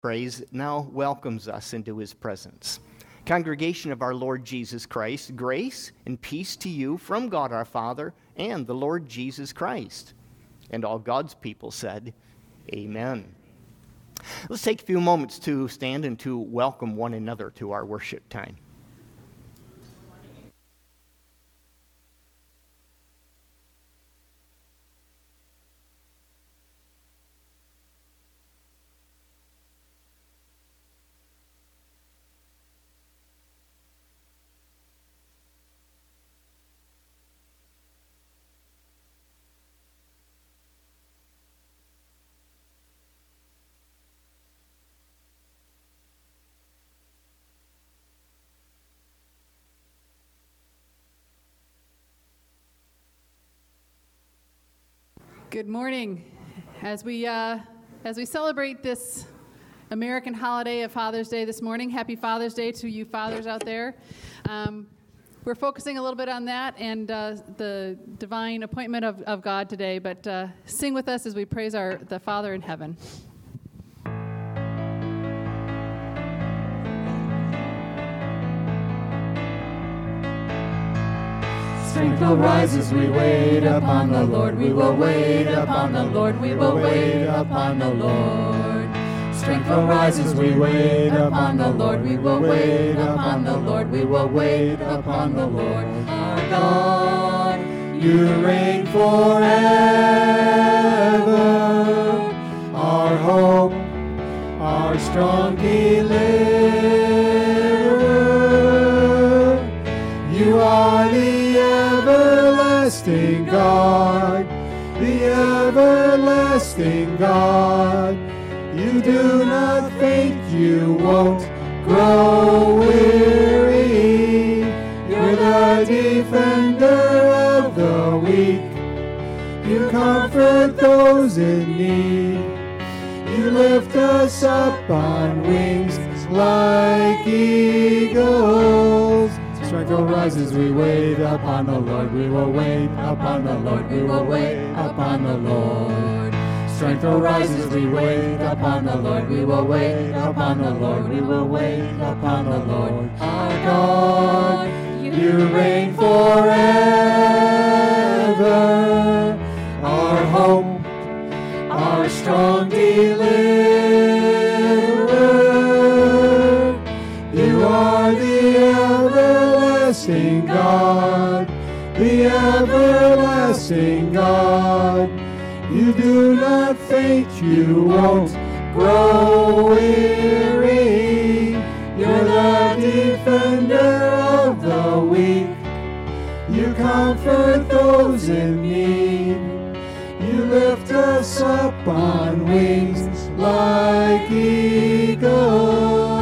praise now welcomes us into his presence. Congregation of our Lord Jesus Christ, grace and peace to you from God our Father and the Lord Jesus Christ. And all God's people said, Amen. Let's take a few moments to stand and to welcome one another to our worship time. Good morning. As we celebrate this American holiday of Father's Day this morning, happy Father's Day to you fathers out there. We're focusing a little bit on that and the divine appointment of God today, but sing with us as we praise the Father in heaven. Strength will rise as we wait upon the Lord. We will wait upon the Lord. We will wait upon the Lord. Strength will rise as we wait upon the Lord. We will wait upon the Lord. We will wait upon the Lord. Our God, you reign forever. Our hope, our strong deliverer. You are the everlasting God, the everlasting God. You do not faint, you won't grow weary. You're the defender of the weak. You comfort those in need. You lift us up on wings like eagles. Strength will rise as we wait upon the Lord. We will wait upon the Lord. We will wait upon the Lord. Strength will rise as we wait upon the Lord. We will wait upon the Lord. We will wait upon the Lord. Our God, you reign forever. Our hope, our strong deliverer. You are the everlasting God, the everlasting God. You do not faint, you won't grow weary. You're the defender of the weak. You comfort those in need. You lift us up on wings like eagles.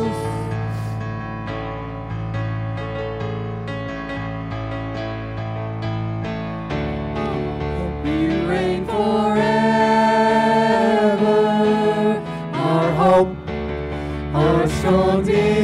Strong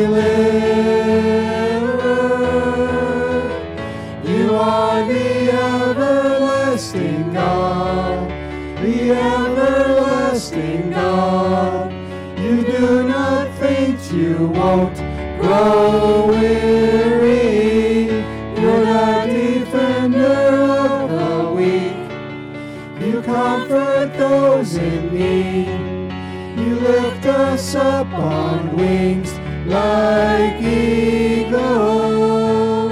deliverer. You are the everlasting God, the everlasting God. You do not faint, you won't grow weary. You're the defender of the weak. You comfort those in need. You lift us up on wings like eagles.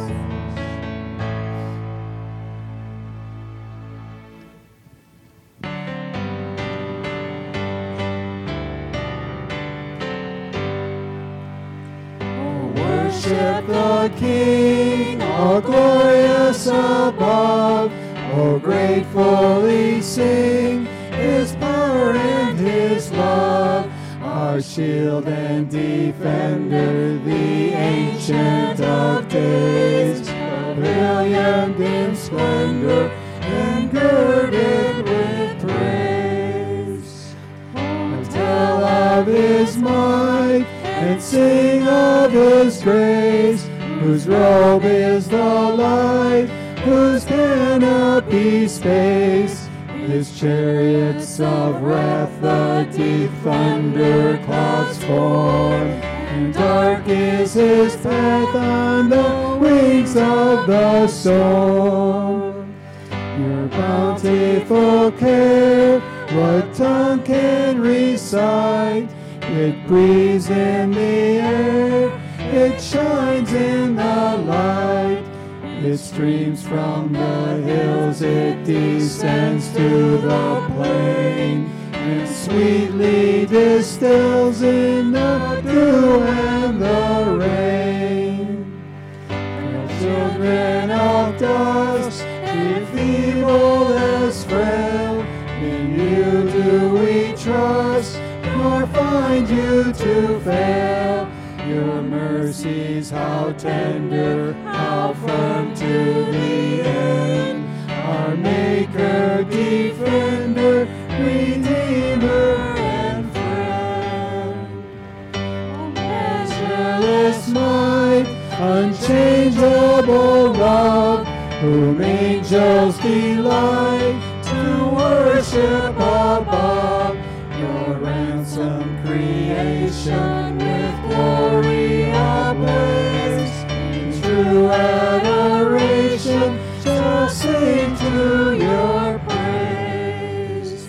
Oh, worship the King, all glorious above. Oh, gratefully sing His power and His love, our shield and defender, the Ancient of Days, brilliant in splendor and girded with praise. Oh, tell of His might and sing of His grace, whose robe is the light, whose canopy space his chariots of wrath the deep thunder clouds form, and dark is his path on the wings of the storm. Your bountiful care, what tongue can recite? It breathes in the air, it shines in the light. It streams from the hills, it descends to the plain, and sweetly distills in the dew and the rain. The children of dust, be feeble as frail, in you do we trust, nor find you to fail. Your mercies, how tender, how firm to the end. Our Maker, Defender, Redeemer, and Friend. O measureless might, unchangeable love, whom angels delight to worship above. Your ransom creation with glory ablaze, in true adoration shall sing to your praise.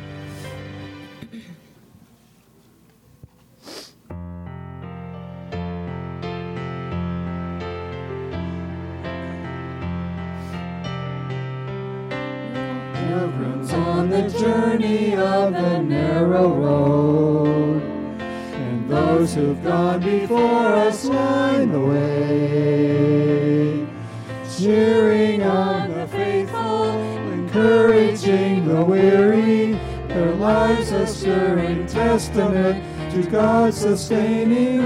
Pilgrims on the journey of the narrow road, and those who've gone before us line the way, cheering on the faithful, encouraging the weary, their lives a stirring testament to God's sustaining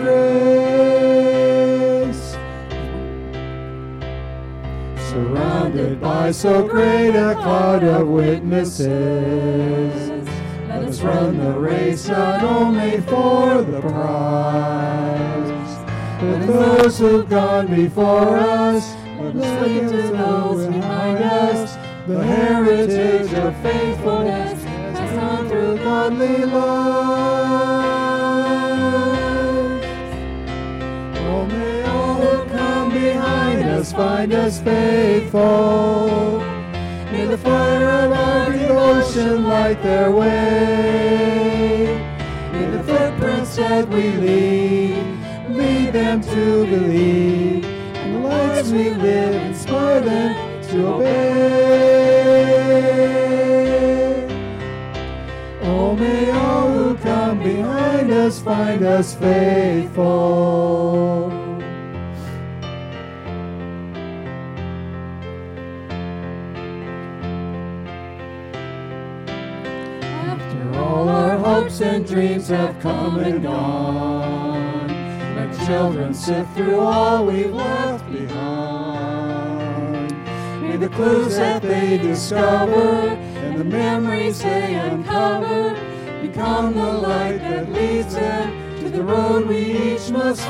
grace. Surrounded by so great a cloud of witnesses, let us run the race not only for the prize, but those who've gone before us, let us look to those behind us, the heritage of faithfulness has gone through godly life. Oh, may all who come behind us find us faithful. May the fire of our devotion light their way. May the footprints that we lead them to believe. And the lives we live inspire them to obey. Oh, may all who come behind us find us faithful. All our hopes and dreams have come and gone. Let children sift through all we've left behind. May the clues that they discover and the memories they uncover become the light that leads them to the road we each must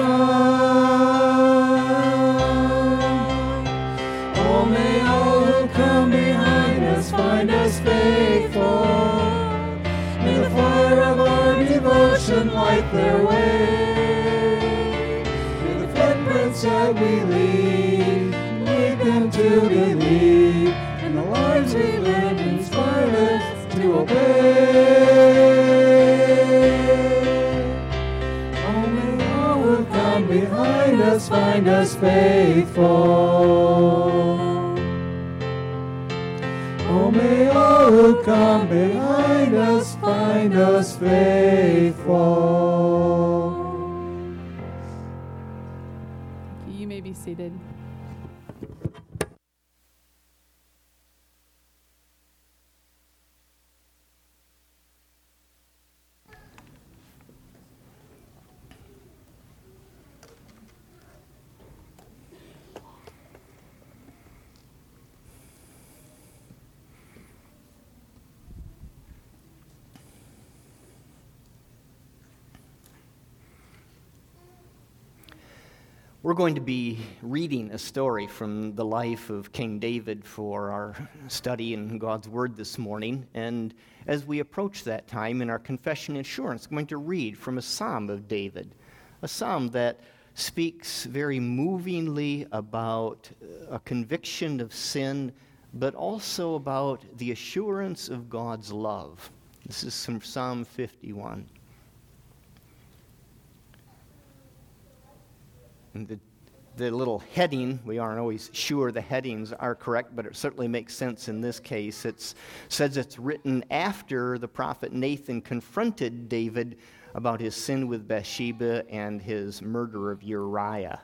find. Oh, may all who come behind us find us faithful. May the fire of our devotion light their way. May the footprints that we lead them to believe. And the lives we live inspire us to obey. Oh, may all who come behind us find us faithful. Oh, may all who come behind us find us faithful. You may be seated. We're going to be reading a story from the life of King David for our study in God's Word this morning. And as we approach that time in our confession and assurance, I'm going to read from a psalm of David, a psalm that speaks very movingly about a conviction of sin, but also about the assurance of God's love. This is from Psalm 51. And the little heading, we aren't always sure the headings are correct, but it certainly makes sense in this case. It says it's written after the prophet Nathan confronted David about his sin with Bathsheba and his murder of Uriah.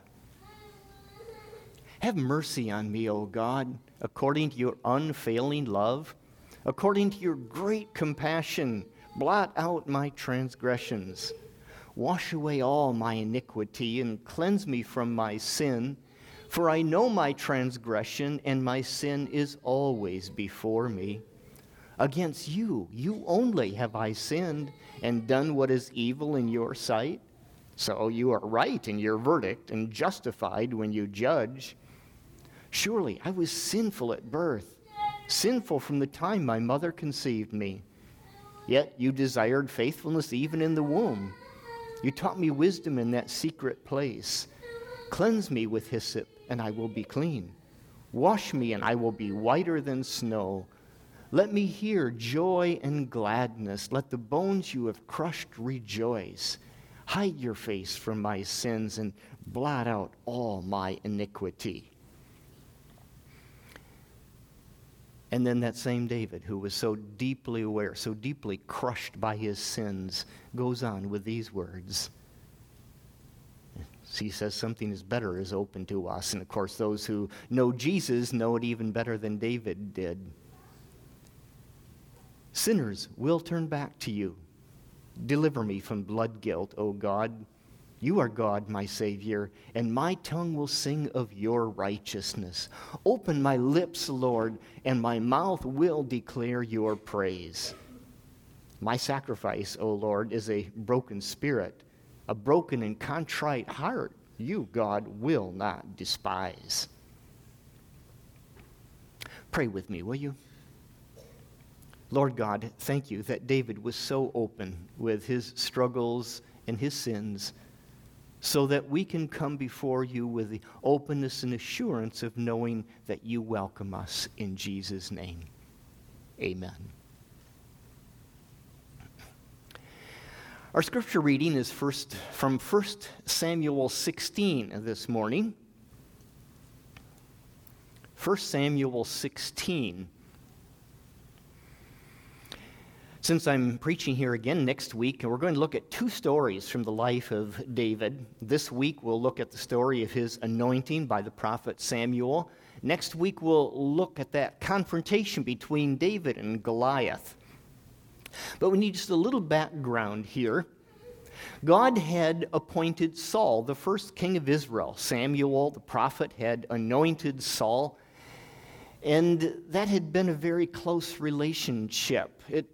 Have mercy on me, O God, according to your unfailing love, according to your great compassion, blot out my transgressions. Wash away all my iniquity and cleanse me from my sin, for I know my transgression and my sin is always before me. Against you, you only have I sinned and done what is evil in your sight. So you are right in your verdict and justified when you judge. Surely I was sinful at birth, sinful from the time my mother conceived me. Yet you desired faithfulness even in the womb. You taught me wisdom in that secret place. Cleanse me with hyssop, and I will be clean. Wash me, and I will be whiter than snow. Let me hear joy and gladness. Let the bones you have crushed rejoice. Hide your face from my sins and blot out all my iniquity. And then that same David, who was so deeply aware, so deeply crushed by his sins, goes on with these words. He says something is better is open to us. And of course, those who know Jesus know it even better than David did. Sinners will turn back to you. Deliver me from blood guilt, O God. You are God, my Savior, and my tongue will sing of your righteousness. Open my lips, Lord, and my mouth will declare your praise. My sacrifice, O Lord, is a broken spirit, a broken and contrite heart. You, God, will not despise. Pray with me, will you? Lord God, thank you that David was so open with his struggles and his sins, so that we can come before you with the openness and assurance of knowing that you welcome us in Jesus' name. Amen. Our scripture reading is from 1 Samuel 16 this morning. 1 Samuel 16. Since I'm preaching here again next week, we're going to look at two stories from the life of David. This week, we'll look at the story of his anointing by the prophet Samuel. Next week, we'll look at that confrontation between David and Goliath. But we need just a little background here. God had appointed Saul, the first king of Israel. Samuel, the prophet, had anointed Saul, and that had been a very close relationship.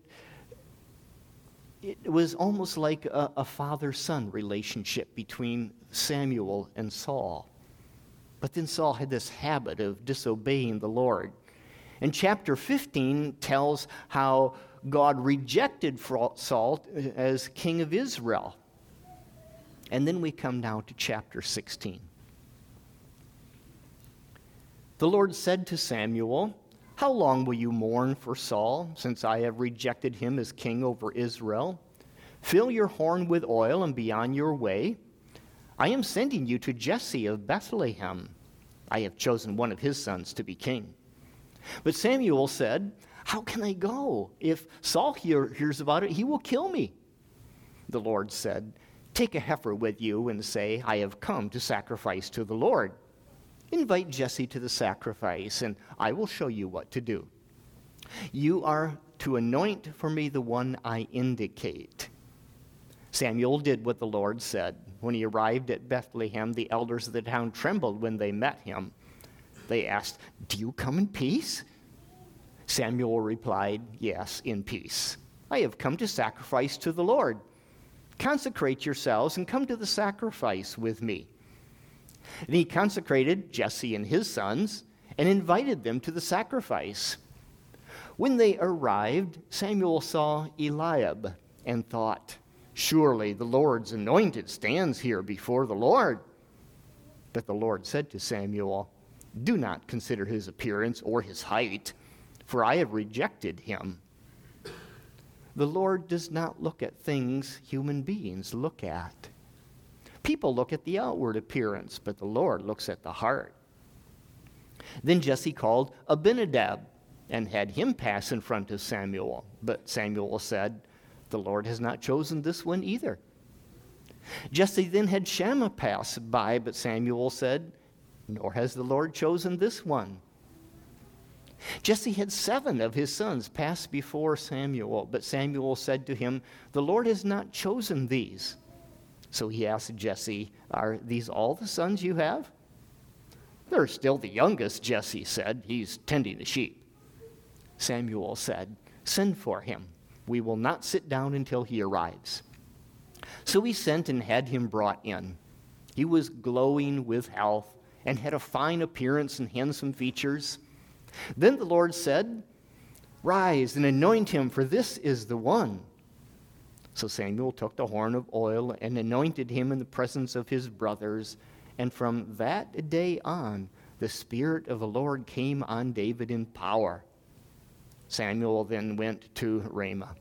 It was almost like a father-son relationship between Samuel and Saul. But then Saul had this habit of disobeying the Lord. And chapter 15 tells how God rejected Saul as king of Israel. And then we come now to chapter 16. The Lord said to Samuel, "How long will you mourn for Saul, since I have rejected him as king over Israel? Fill your horn with oil and be on your way. I am sending you to Jesse of Bethlehem. I have chosen one of his sons to be king." But Samuel said, "How can I go? If Saul hears about it, he will kill me." The Lord said, "Take a heifer with you and say, 'I have come to sacrifice to the Lord.' Invite Jesse to the sacrifice, and I will show you what to do. You are to anoint for me the one I indicate." Samuel did what the Lord said. When he arrived at Bethlehem, the elders of the town trembled when they met him. They asked, "Do you come in peace?" Samuel replied, "Yes, in peace. I have come to sacrifice to the Lord. Consecrate yourselves and come to the sacrifice with me." And he consecrated Jesse and his sons and invited them to the sacrifice. When they arrived, Samuel saw Eliab and thought, "Surely the Lord's anointed stands here before the Lord." But the Lord said to Samuel, "Do not consider his appearance or his height, for I have rejected him." The Lord does not look at things human beings look at. People look at the outward appearance, but the Lord looks at the heart. Then Jesse called Abinadab and had him pass in front of Samuel. But Samuel said, "The Lord has not chosen this one either." Jesse then had Shammah pass by, but Samuel said, "Nor has the Lord chosen this one." Jesse had 7 of his sons pass before Samuel, but Samuel said to him, "The Lord has not chosen these." So he asked Jesse, "Are these all the sons you have?" "They're still the youngest," Jesse said. "He's tending the sheep." Samuel said, "Send for him. We will not sit down until he arrives." So he sent and had him brought in. He was glowing with health and had a fine appearance and handsome features. Then the Lord said, "Rise and anoint him, for this is the one." So Samuel took the horn of oil and anointed him in the presence of his brothers. And from that day on, the Spirit of the Lord came on David in power. Samuel then went to Ramah.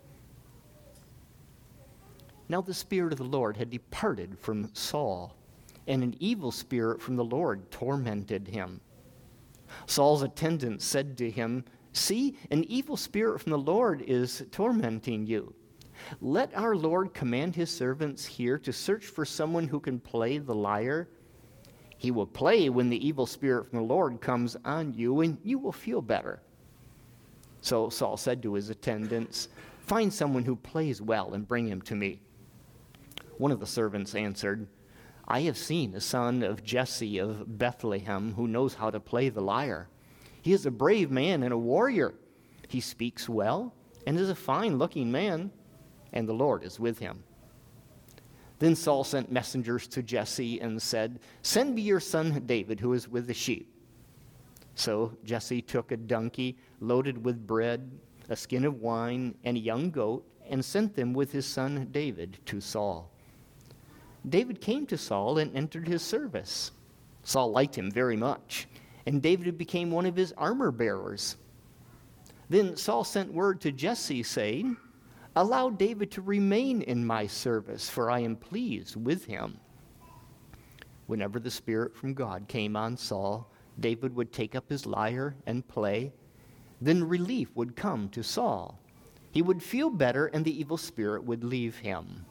Now the Spirit of the Lord had departed from Saul, and an evil spirit from the Lord tormented him. Saul's attendants said to him, "See, an evil spirit from the Lord is tormenting you. Let our Lord command his servants here to search for someone who can play the lyre. He will play when the evil spirit from the Lord comes on you, and you will feel better." So Saul said to his attendants, "Find someone who plays well and bring him to me." One of the servants answered, "I have seen a son of Jesse of Bethlehem who knows how to play the lyre. He is a brave man and a warrior. He speaks well and is a fine-looking man, and the Lord is with him." Then Saul sent messengers to Jesse and said, "Send me your son David, who is with the sheep." So Jesse took a donkey loaded with bread, a skin of wine, and a young goat, and sent them with his son David to Saul. David came to Saul and entered his service. Saul liked him very much, and David became one of his armor bearers. Then Saul sent word to Jesse, saying, "Allow David to remain in my service, for I am pleased with him." Whenever the Spirit from God came on Saul, David would take up his lyre and play. Then relief would come to Saul. He would feel better, and the evil spirit would leave him.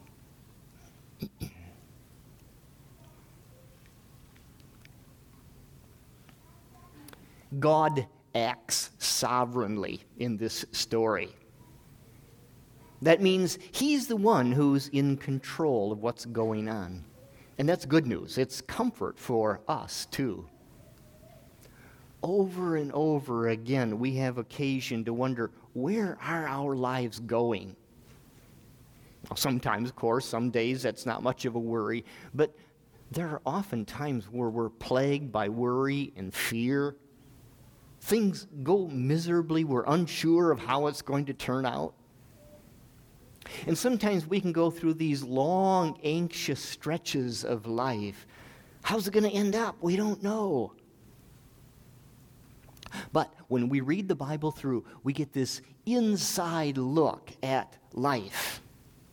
God acts sovereignly in this story. That means he's the one who's in control of what's going on. And that's good news. It's comfort for us, too. Over and over again, we have occasion to wonder, where are our lives going? Well, sometimes, of course, some days that's not much of a worry, but there are often times where we're plagued by worry and fear. Things go miserably. We're unsure of how it's going to turn out. And sometimes we can go through these long, anxious stretches of life. How's it going to end up? We don't know. But when we read the Bible through, we get this inside look at life.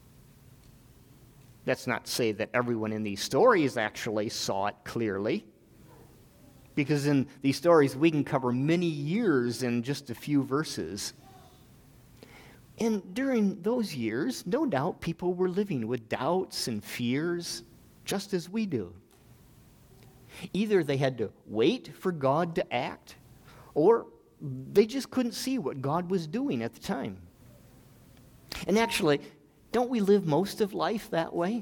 That's not to say that everyone in these stories actually saw it clearly, because in these stories we can cover many years in just a few verses. And during those years, no doubt people were living with doubts and fears, just as we do. Either they had to wait for God to act, or they just couldn't see what God was doing at the time. And actually, don't we live most of life that way?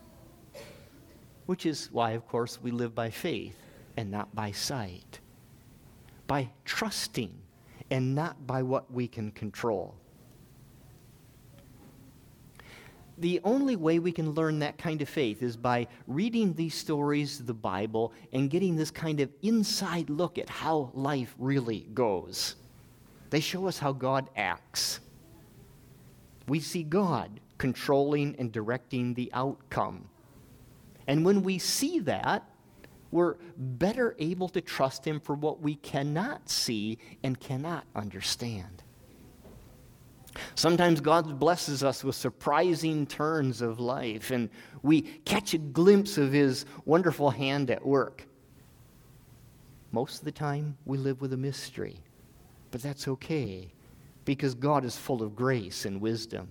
Which is why, of course, we live by faith and not by sight. By trusting and not by what we can control. the only way we can learn that kind of faith is by reading these stories of the Bible and getting this kind of inside look at how life really goes. They show us how God acts. We see God controlling and directing the outcome. And when we see that, we're better able to trust Him for what we cannot see and cannot understand. Sometimes God blesses us with surprising turns of life, and we catch a glimpse of His wonderful hand at work. Most of the time, we live with a mystery, but that's okay, because God is full of grace and wisdom.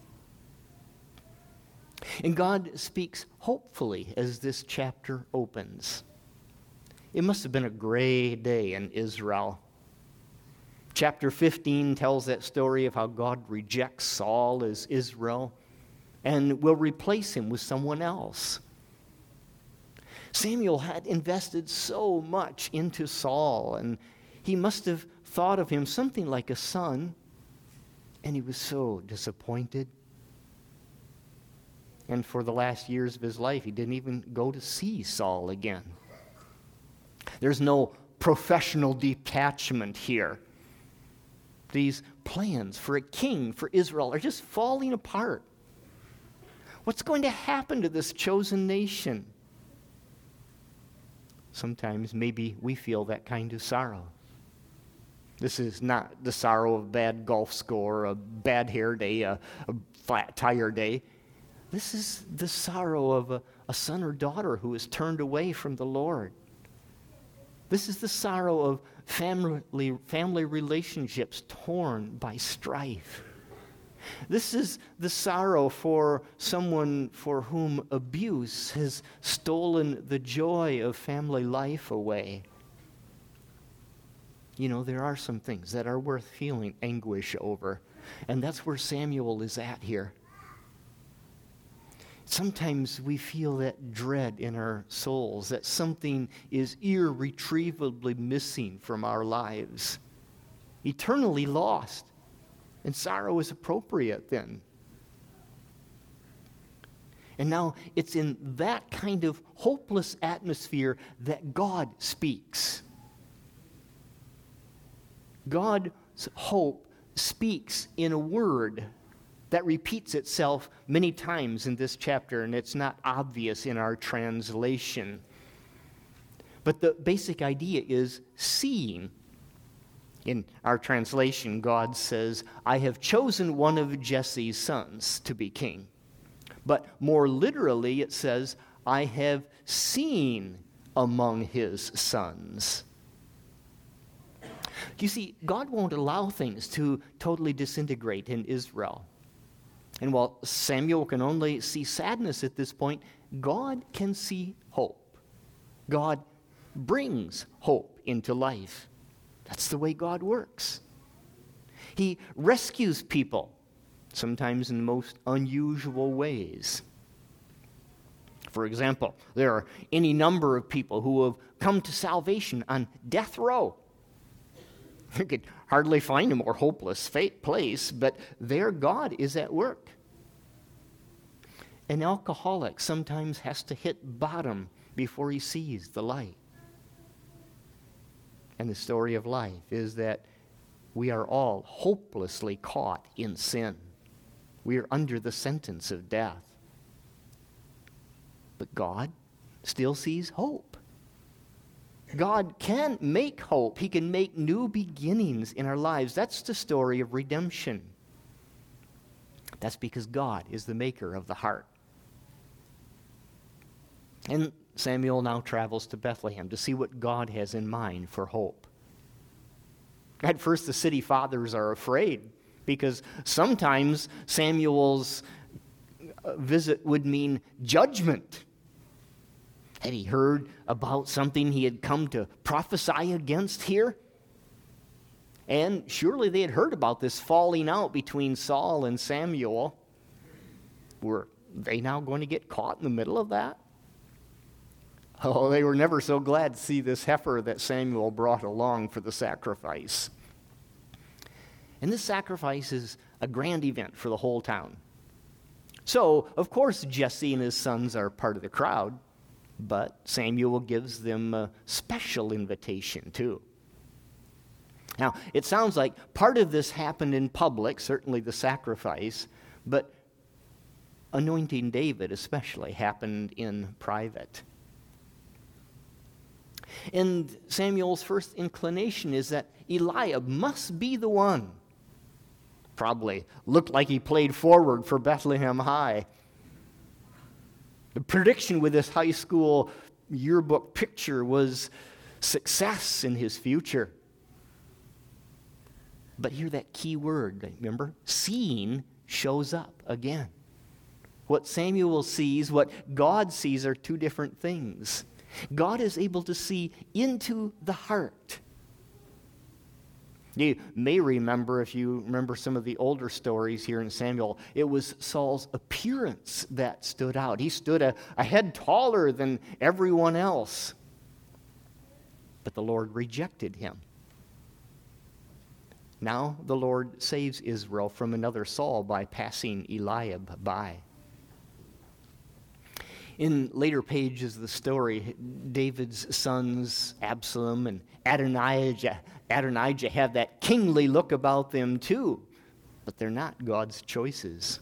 And God speaks hopefully as this chapter opens. It must have been a great day in Israel. Chapter 15 tells that story of how God rejects Saul as Israel and will replace him with someone else. Samuel had invested so much into Saul, and he must have thought of him something like a son, and he was so disappointed. And for the last years of his life, he didn't even go to see Saul again. There's no professional detachment here. These plans for a king for Israel are just falling apart. What's going to happen to this chosen nation? Sometimes maybe we feel that kind of sorrow. This is not the sorrow of a bad golf score, a bad hair day, a flat tire day. This is the sorrow of a son or daughter who is turned away from the Lord. This is the sorrow of family relationships torn by strife. This is the sorrow for someone for whom abuse has stolen the joy of family life away. You know, there are some things that are worth feeling anguish over, and that's where Samuel is at here. Sometimes we feel that dread in our souls, that something is irretrievably missing from our lives, eternally lost, and sorrow is appropriate then. And now it's in that kind of hopeless atmosphere that God speaks. God's hope speaks in a word that repeats itself many times in this chapter, and it's not obvious in our translation. But the basic idea is seeing. In our translation, God says, "I have chosen one of Jesse's sons to be king." But more literally, it says, "I have seen among his sons." You see, God won't allow things to totally disintegrate in Israel. And while Samuel can only see sadness at this point, God can see hope. God brings hope into life. That's the way God works. He rescues people, sometimes in the most unusual ways. For example, there are any number of people who have come to salvation on death row. You could hardly find a more hopeless place, but there God is at work. An alcoholic sometimes has to hit bottom before he sees the light. And the story of life is that we are all hopelessly caught in sin. We are under the sentence of death. But God still sees hope. God can make hope. He can make new beginnings in our lives. That's the story of redemption. That's because God is the maker of the heart. And Samuel now travels to Bethlehem to see what God has in mind for hope. At first, the city fathers are afraid because sometimes Samuel's visit would mean judgment. Had he heard about something he had come to prophesy against here? And surely they had heard about this falling out between Saul and Samuel. Were they now going to get caught in the middle of that? Oh, they were never so glad to see this heifer that Samuel brought along for the sacrifice. And this sacrifice is a grand event for the whole town. So, of course, Jesse and his sons are part of the crowd, but Samuel gives them a special invitation too. Now, it sounds like part of this happened in public, certainly the sacrifice, but anointing David especially happened in private. And Samuel's first inclination is that Eliab must be the one. Probably looked like he played forward for Bethlehem High. The prediction with this high school yearbook picture was success in his future. But here that key word, remember? Seeing shows up again. What Samuel sees, what God sees are two different things. God is able to see into the heart. You may remember, if you remember some of the older stories here in Samuel, it was Saul's appearance that stood out. He stood a head taller than everyone else. But the Lord rejected him. Now the Lord saves Israel from another Saul by passing Eliab by. In later pages of the story, David's sons, Absalom and Adonijah have that kingly look about them too, but they're not God's choices.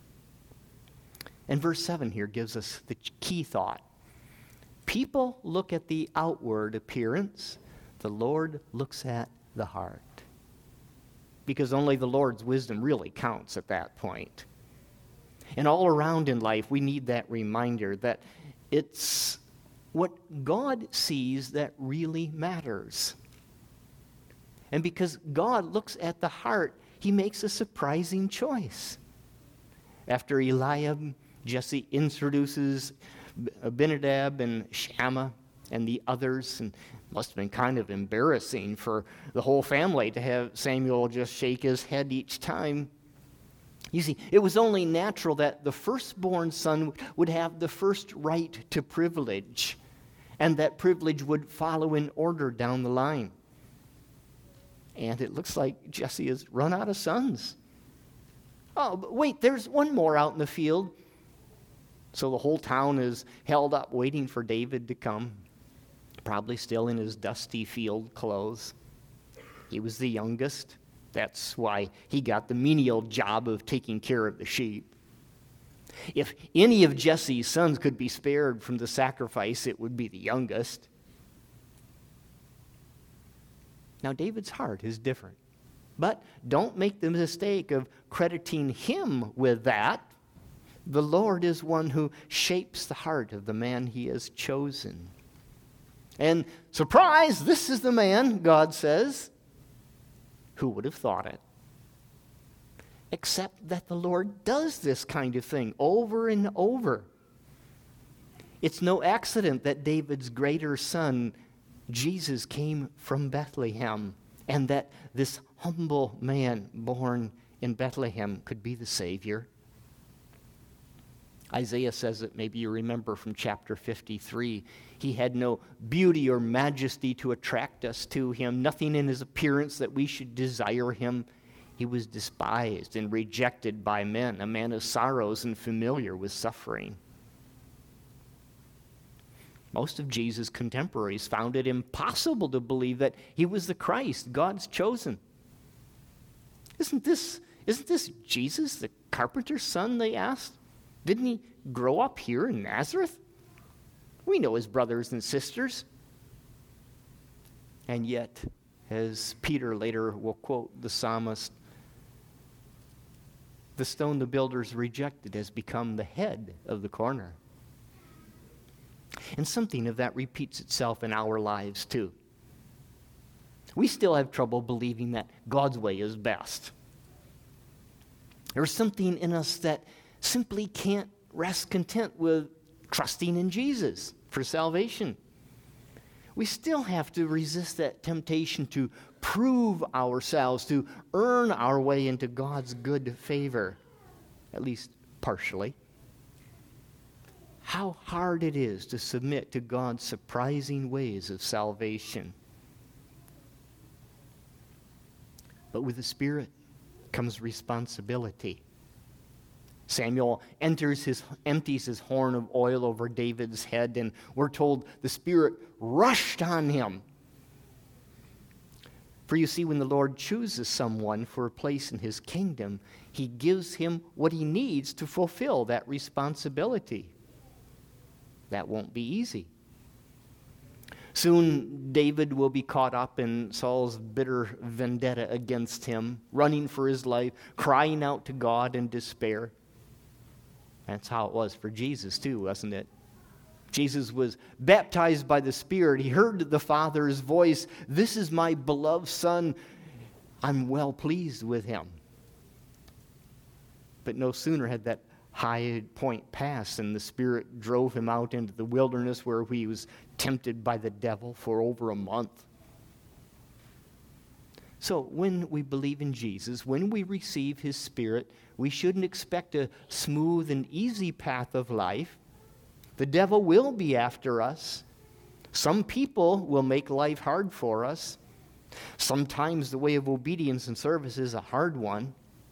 And verse 7 here gives us the key thought. People look at the outward appearance, the Lord looks at the heart. Because only the Lord's wisdom really counts at that point. And all around in life, we need that reminder that it's what God sees that really matters. And because God looks at the heart, he makes a surprising choice. After Eliab, Jesse introduces Abinadab and Shammah and the others, and it must have been kind of embarrassing for the whole family to have Samuel just shake his head each time. You see, it was only natural that the firstborn son would have the first right to privilege, and that privilege would follow in order down the line. And it looks like Jesse has run out of sons. Oh, but wait, there's one more out in the field. So the whole town is held up waiting for David to come, probably still in his dusty field clothes. He was the youngest. That's why he got the menial job of taking care of the sheep. If any of Jesse's sons could be spared from the sacrifice, it would be the youngest. Now, David's heart is different. But don't make the mistake of crediting him with that. The Lord is one who shapes the heart of the man he has chosen. And surprise, this is the man, God says. Who would have thought it? Except that the Lord does this kind of thing over and over. It's no accident that David's greater son, Jesus, came from Bethlehem, and that this humble man born in Bethlehem could be the Savior. Isaiah says it, maybe you remember from chapter 53. He had no beauty or majesty to attract us to him, nothing in his appearance that we should desire him. He was despised and rejected by men, a man of sorrows and familiar with suffering. Most of Jesus' contemporaries found it impossible to believe that he was the Christ, God's chosen. Isn't this Jesus, the carpenter's son, they asked? Didn't he grow up here in Nazareth? We know his brothers and sisters. And yet, as Peter later will quote the psalmist, the stone the builders rejected has become the head of the corner. And something of that repeats itself in our lives too. We still have trouble believing that God's way is best. There's something in us that simply can't rest content with trusting in Jesus for salvation. We still have to resist that temptation to prove ourselves, to earn our way into God's good favor, at least partially. How hard it is to submit to God's surprising ways of salvation. But with the Spirit comes responsibility. Samuel empties his horn of oil over David's head, and we're told the Spirit rushed on him. For you see, when the Lord chooses someone for a place in his kingdom, he gives him what he needs to fulfill that responsibility. That won't be easy. Soon, David will be caught up in Saul's bitter vendetta against him, running for his life, crying out to God in despair. That's how it was for Jesus, too, wasn't it? Jesus was baptized by the Spirit. He heard the Father's voice, "This is my beloved Son. I'm well pleased with him." But no sooner had that high point passed and the Spirit drove him out into the wilderness where he was tempted by the devil for over a month. So when we believe in Jesus, when we receive his Spirit, we shouldn't expect a smooth and easy path of life. The devil will be after us. Some people will make life hard for us. Sometimes the way of obedience and service is a hard one.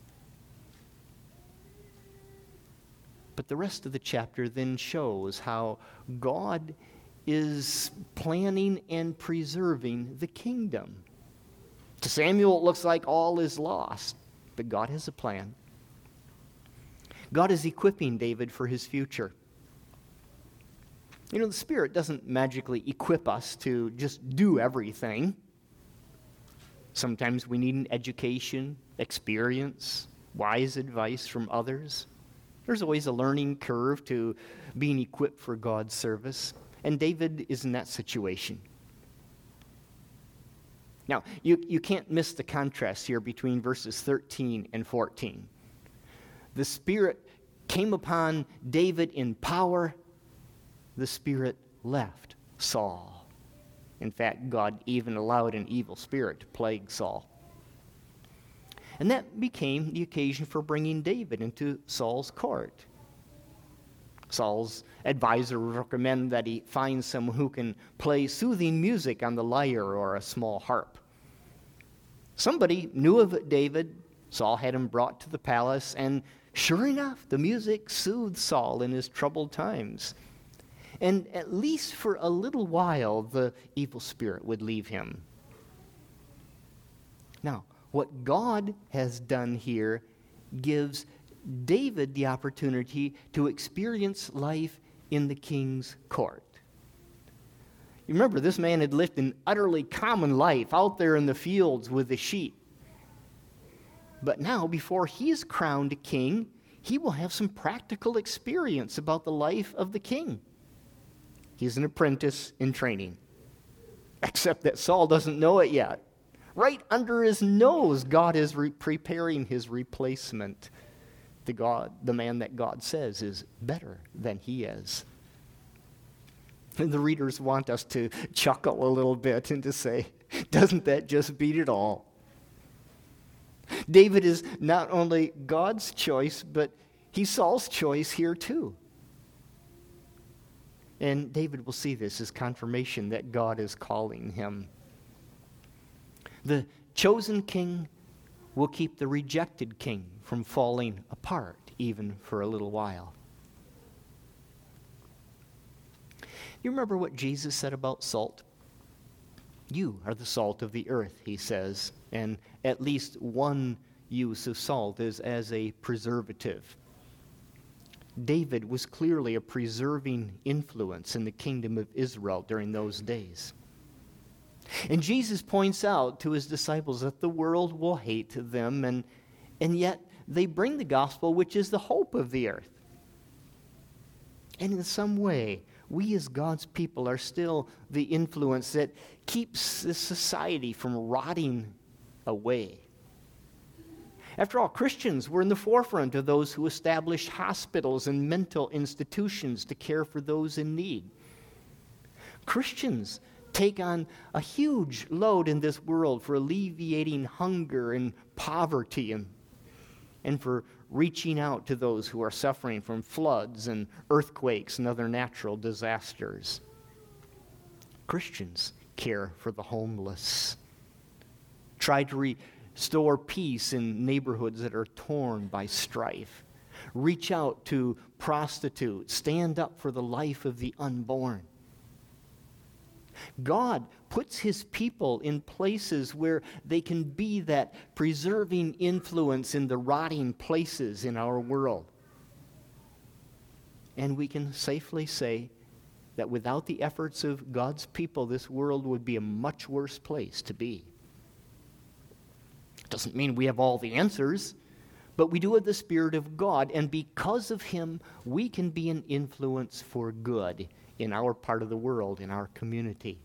But the rest of the chapter then shows how God is planning and preserving the kingdom. To Samuel, it looks like all is lost, but God has a plan. God is equipping David for his future. You know, the Spirit doesn't magically equip us to just do everything. Sometimes we need an education, experience, wise advice from others. There's always a learning curve to being equipped for God's service, and David is in that situation. Now, you can't miss the contrast here between verses 13 and 14. The Spirit came upon David in power. The Spirit left Saul. In fact, God even allowed an evil spirit to plague Saul. And that became the occasion for bringing David into Saul's court. Saul's advisor would recommend that he find someone who can play soothing music on the lyre or a small harp. Somebody knew of David. Saul had him brought to the palace, and sure enough, the music soothed Saul in his troubled times. And at least for a little while, the evil spirit would leave him. Now, what God has done here gives David the opportunity to experience life in the king's court. You remember, this man had lived an utterly common life out there in the fields with the sheep. But now, before he is crowned a king, he will have some practical experience about the life of the king. He's an apprentice in training. Except that Saul doesn't know it yet. Right under his nose, God is preparing his replacement. The man that God says is better than he is. And the readers want us to chuckle a little bit and to say, doesn't that just beat it all? David is not only God's choice, but he's Saul's choice here too. And David will see this as confirmation that God is calling him. The chosen king will keep the rejected king from falling apart, even for a little while. You remember what Jesus said about salt? You are the salt of the earth, he says, and at least one use of salt is as a preservative. David was clearly a preserving influence in the kingdom of Israel during those days. And Jesus points out to his disciples that the world will hate them, and yet they bring the gospel, which is the hope of the earth. And in some way, we as God's people are still the influence that keeps this society from rotting away. After all, Christians were in the forefront of those who established hospitals and mental institutions to care for those in need. Christians take on a huge load in this world for alleviating hunger and poverty and for reaching out to those who are suffering from floods and earthquakes and other natural disasters. Christians care for the homeless, try to restore peace in neighborhoods that are torn by strife, reach out to prostitutes, stand up for the life of the unborn. God puts his people in places where they can be that preserving influence in the rotting places in our world. And we can safely say that without the efforts of God's people, this world would be a much worse place to be. It doesn't mean we have all the answers, but we do have the Spirit of God, and because of him, we can be an influence for good in our part of the world, in our community.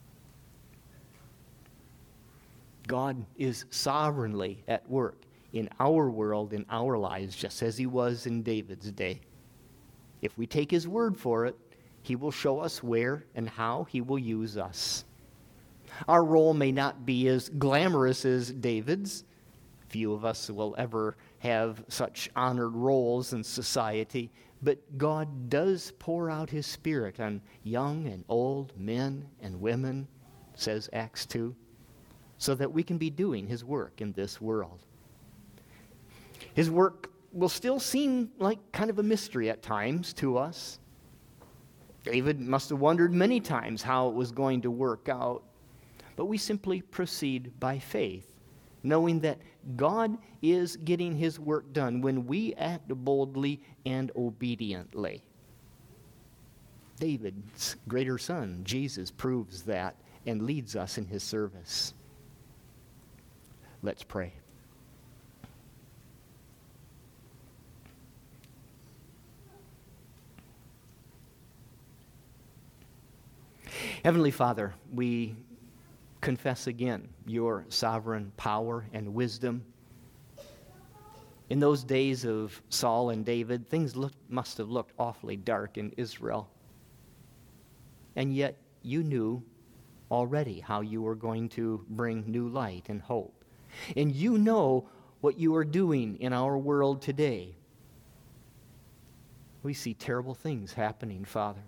God is sovereignly at work in our world, in our lives, just as he was in David's day. If we take his word for it, he will show us where and how he will use us. Our role may not be as glamorous as David's. Few of us will ever have such honored roles in society, but God does pour out his Spirit on young and old men and women, says Acts 2, so that we can be doing his work in this world. His work will still seem like kind of a mystery at times to us. David must have wondered many times how it was going to work out, but we simply proceed by faith, knowing that God is getting his work done when we act boldly and obediently. David's greater son, Jesus, proves that and leads us in his service. Let's pray. Heavenly Father, we confess again your sovereign power and wisdom. In those days of Saul and David, things must have looked awfully dark in Israel. And yet you knew already how you were going to bring new light and hope. And you know what you are doing in our world today. We see terrible things happening, Father.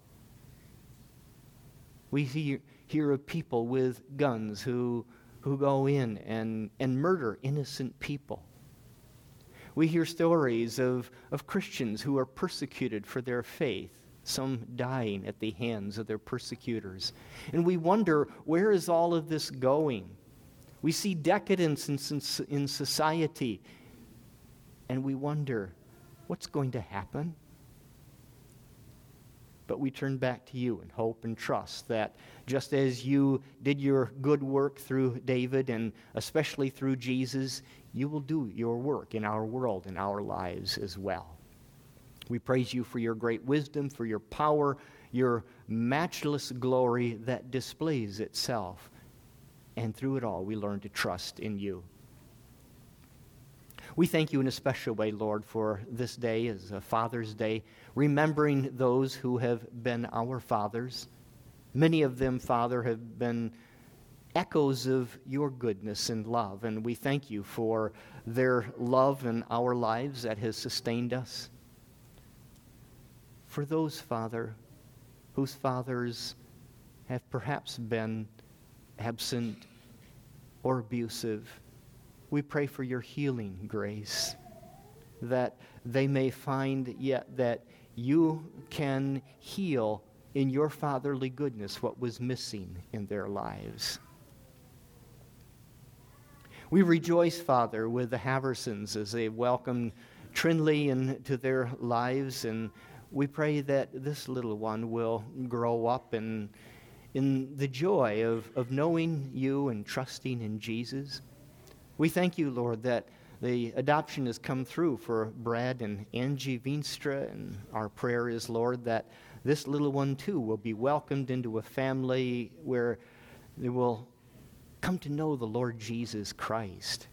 We hear of people with guns who go in and murder innocent people. We hear stories of Christians who are persecuted for their faith, some dying at the hands of their persecutors. And we wonder, where is all of this going? We see decadence in society, and we wonder, what's going to happen? But we turn back to you in hope and trust that just as you did your good work through David and especially through Jesus, you will do your work in our world, in our lives as well. We praise you for your great wisdom, for your power, your matchless glory that displays itself. And through it all, we learn to trust in you. We thank you in a special way, Lord, for this day as a Father's Day, remembering those who have been our fathers. Many of them, Father, have been echoes of your goodness and love, and we thank you for their love in our lives that has sustained us. For those, Father, whose fathers have perhaps been absent or abusive, we pray for your healing grace, that they may find yet that you can heal in your fatherly goodness what was missing in their lives. We rejoice, Father, with the Haversons as they welcome Trinley into their lives, and we pray that this little one will grow up in the joy of knowing you and trusting in Jesus. We thank you, Lord, that the adoption has come through for Brad and Angie Veenstra, and our prayer is, Lord, that this little one, too, will be welcomed into a family where they will come to know the Lord Jesus Christ.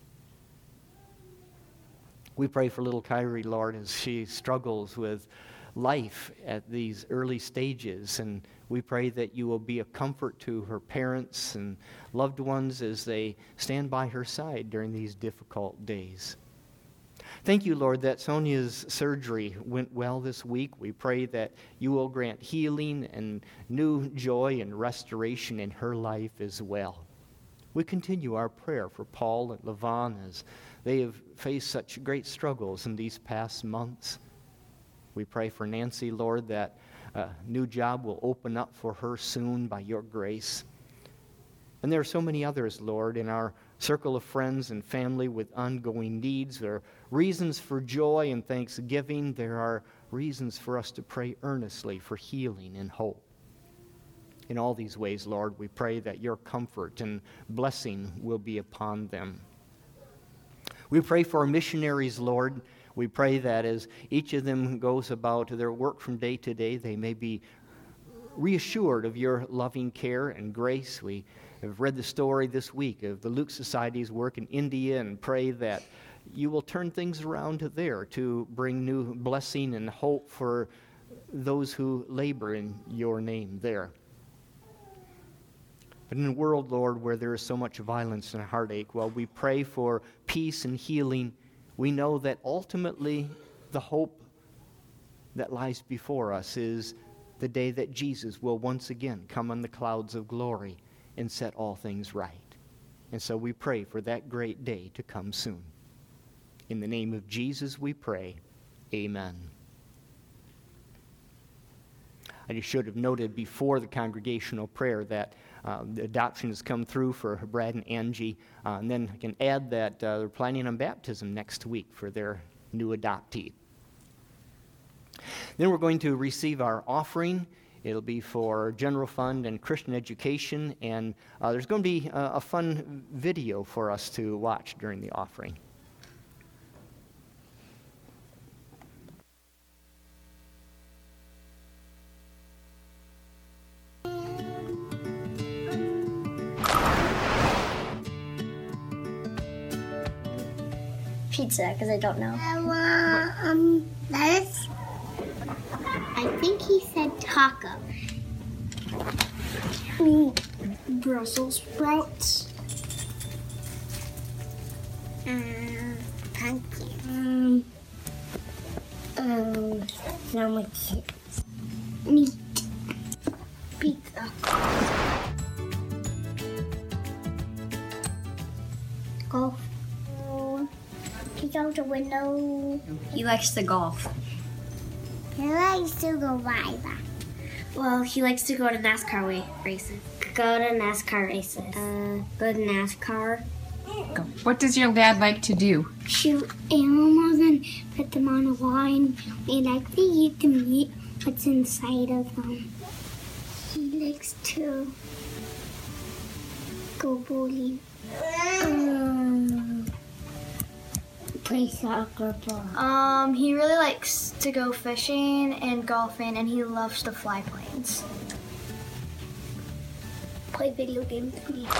We pray for little Kyrie, Lord, as she struggles with life at these early stages, and we pray that you will be a comfort to her parents and loved ones as they stand by her side during these difficult days. Thank you, Lord, that Sonia's surgery went well this week. We pray that you will grant healing and new joy and restoration in her life as well. We continue our prayer for Paul and Levon as they have faced such great struggles in these past months. We pray for Nancy, Lord, that a new job will open up for her soon by your grace. And there are so many others, Lord, in our circle of friends and family with ongoing needs. There are reasons for joy and thanksgiving. There are reasons for us to pray earnestly for healing and hope. In all these ways, Lord, we pray that your comfort and blessing will be upon them. We pray for our missionaries, Lord. We pray that as each of them goes about their work from day to day, they may be reassured of your loving care and grace. We have read the story this week of the Luke Society's work in India and pray that you will turn things around there to bring new blessing and hope for those who labor in your name there. But in a world, Lord, where there is so much violence and heartache, while we pray for peace and healing, we know that ultimately the hope that lies before us is the day that Jesus will once again come on the clouds of glory and set all things right. And so we pray for that great day to come soon. In the name of Jesus we pray. Amen. I just should have noted before the congregational prayer that the adoption has come through for Brad and Angie. And then I can add that they're planning on baptism next week for their new adoptee. Then we're going to receive our offering. It'll be for general fund and Christian education. And there's going to be a fun video for us to watch during the offering. Pizza, because I don't know. I want lettuce. I think he said taco. Brussels sprouts. Pumpkin. Sandwiches. Meat. Pizza. Golf. Peek out the window. He likes to golf. He likes to go ride. Well, he likes to go to NASCAR races. Go to NASCAR races. Go to NASCAR. What does your dad like to do? Shoot animals and put them on a line. We like to eat the meat, what's inside of them. He likes to go bowling. Play soccer ball. He really likes to go fishing and golfing, and he loves to fly planes. Play video games.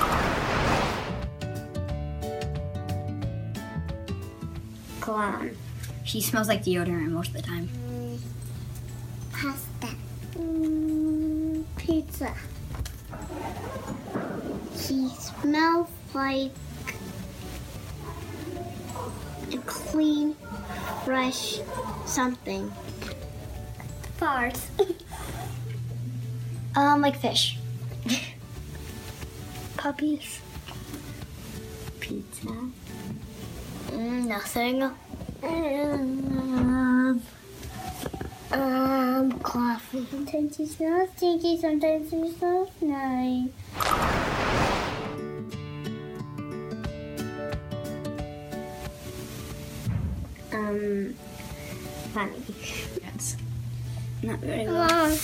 Cologne. He smells like deodorant most of the time. Pasta. Pizza. He smells like a clean, fresh something. Farts. Like fish. Puppies. Pizza. Nothing. Coffee. Sometimes he smells stinky, sometimes he smells nice. Funny. Yes. Not very well.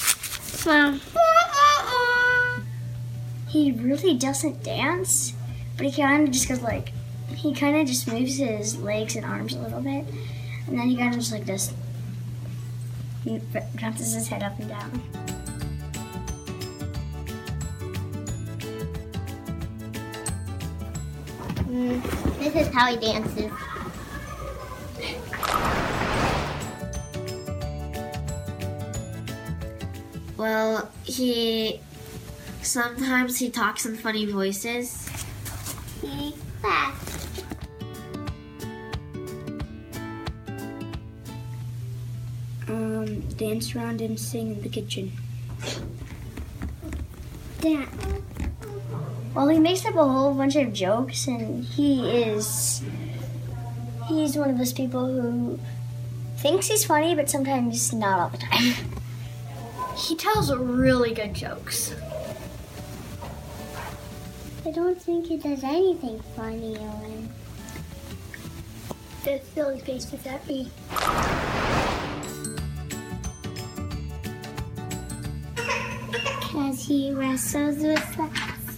He really doesn't dance, but he kind of just goes like, he kind of just moves his legs and arms a little bit, and then he kind of just like this, he bounces his head up and down. This is how he dances. Well, sometimes he talks in funny voices. He laughs. Dance around and sing in the kitchen. Dad. Well, he makes up a whole bunch of jokes, and he is He's one of those people who thinks he's funny, but sometimes not all the time. He tells really good jokes. I don't think he does anything funny, Owen. The silly faces at me. Because he wrestles with us.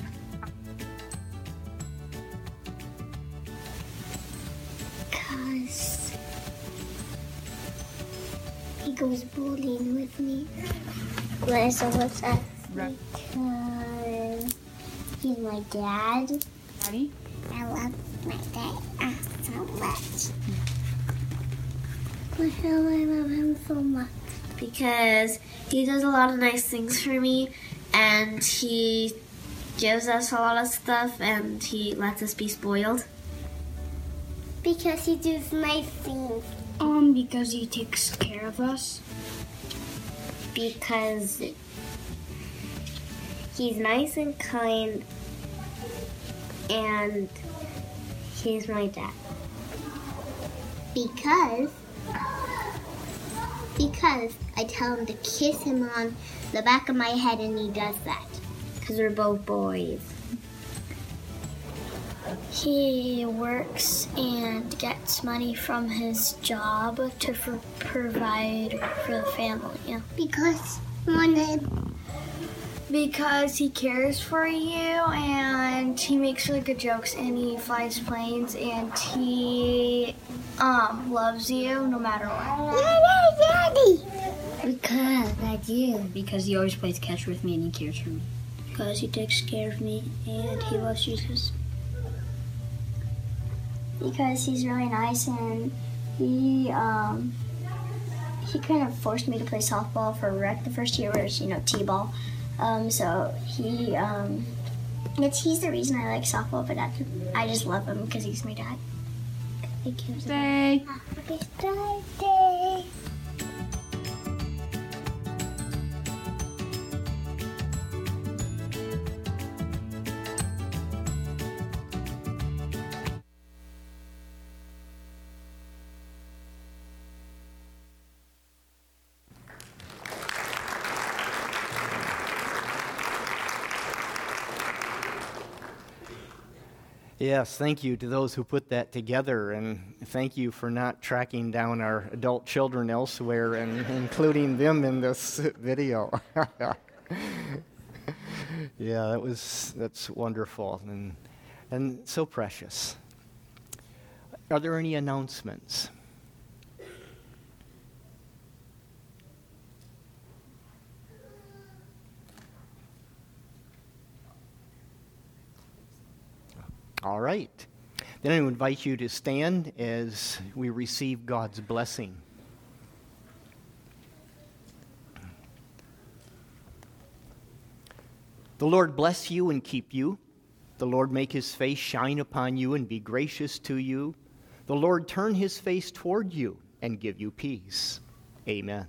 Because he goes bowling with me. Wrestles with us. Because he's my dad. Daddy? I love my dad so much. Why do I love him so much? Because he does a lot of nice things for me, and he gives us a lot of stuff, and he lets us be spoiled. Because he does nice things. Because he takes care of us. Because he's nice and kind, and he's my dad. Because I tell him to kiss him on the back of my head and he does that. Because we're both boys. He works and gets money from his job to provide for the family. Yeah. Because he cares for you and he makes really good jokes and he flies planes and he loves you no matter what. Daddy! Because I do. Because he always plays catch with me and he cares for me. Because he takes care of me and he loves Jesus. Because he's really nice and he kind of forced me to play softball for rec the first year, where it's, t-ball. So he's the reason I like softball, but I just love him because he's my dad. Say. Happy birthday. Yes, thank you to those who put that together, and thank you for not tracking down our adult children elsewhere and including them in this video. Yeah, that's wonderful and so precious. Are there any announcements? All right. Then I invite you to stand as we receive God's blessing. The Lord bless you and keep you. The Lord make his face shine upon you and be gracious to you. The Lord turn his face toward you and give you peace. Amen.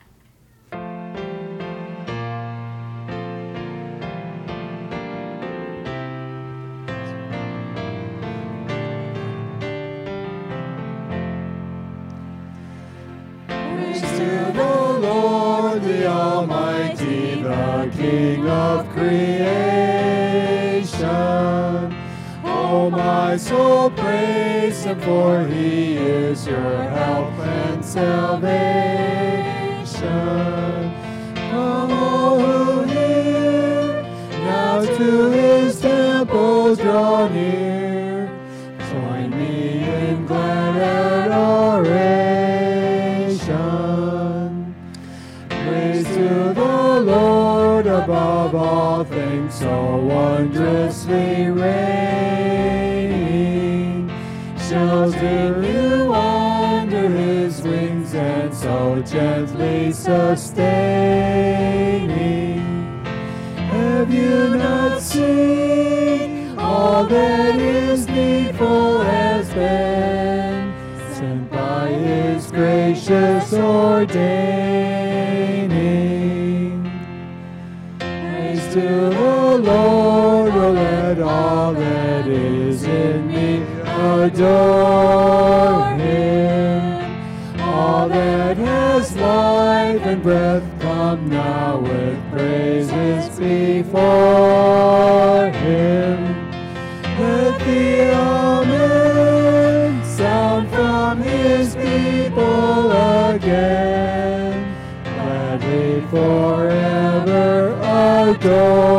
Almighty, the King of creation. Oh, my soul, praise him, for he is your help and salvation. Come, all who hear, now to his temple draw near. Join me in glad adoration. Praise to the Lord above all things, so wondrously reigning, sheltering you under his wings, and so gently sustaining. Have you not seen all that is needful has been sent by his gracious ordaining? Praise to the Lord, oh let all that is in me adore him. Sabbath, come now with praises before Him. Let the amen sound from His people again. Gladly forever adore